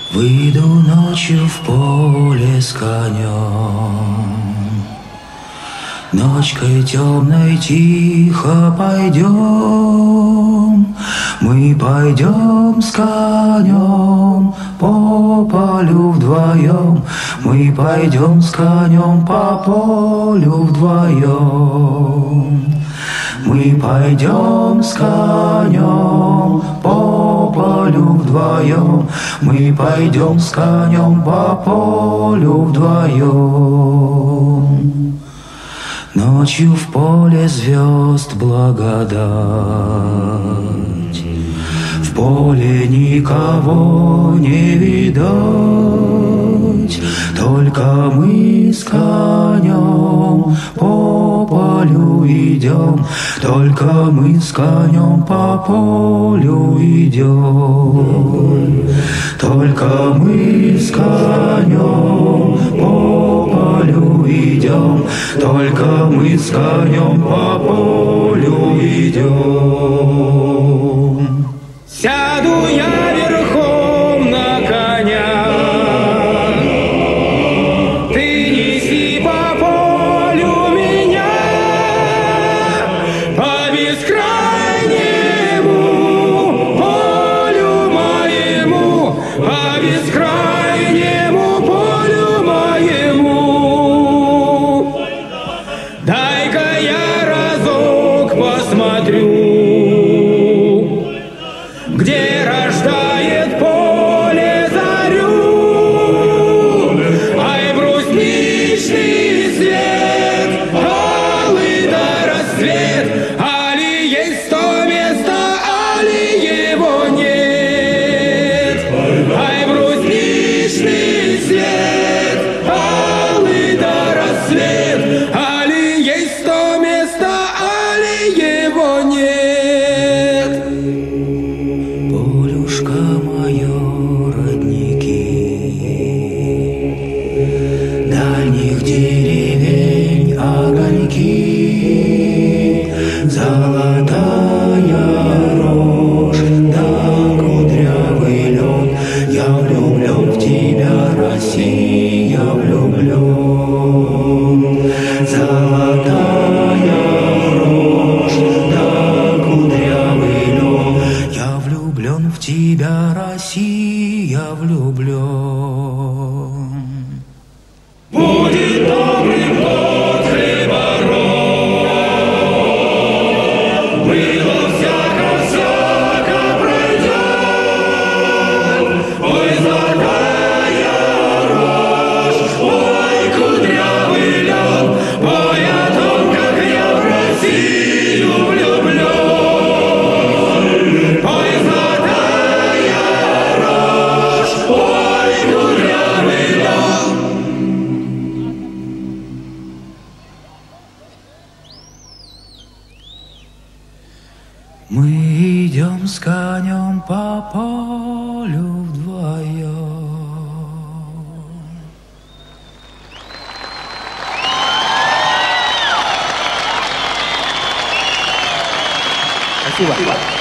Выйду ночью в поле с конем, ночкой темной тихо пойдем. Мы пойдем с конем по полю вдвоем. Мы пойдем с конем по полю вдвоем. Мы пойдем с конем по полю вдвоем. Мы пойдем с конем по полю вдвоем. Ночью в поле звезд благодать, в поле никого не видать, только мы с конем по полю идем, только мы с конем по полю идем, только мы с конем по полю идем, только мы с конем по полю идем. Сяду я верхом на коня, ты неси по полю меня, по бескрайнему полю моему, по бескрайнему полю моему. Дай-ка я разок посмотрю, где рождает поле зарю. Ай, брусничный свет, алый да рассвет, али есть то место, али его нет. Ай, брусничный свет, алый да рассвет, али есть то место, али его нет. Полюшка мое, родники, дальних деревень огоньки, золотая рожь да кудрявый лед. Я влюблен в тебя, Россия, влюблен. Золотая рожь да кудрявый лед. Я влюблен в тебя, Россия, влюблен. Будет добрым год хлебород, было всяко пройдет. Ой, золотая рожь, ой, кудрявый лед, пой о том, как я в Россию влюблен. Ой, золотая рожь, ой, кудрявый лед. Мы идем с конем по полю вдвоем. Спасибо.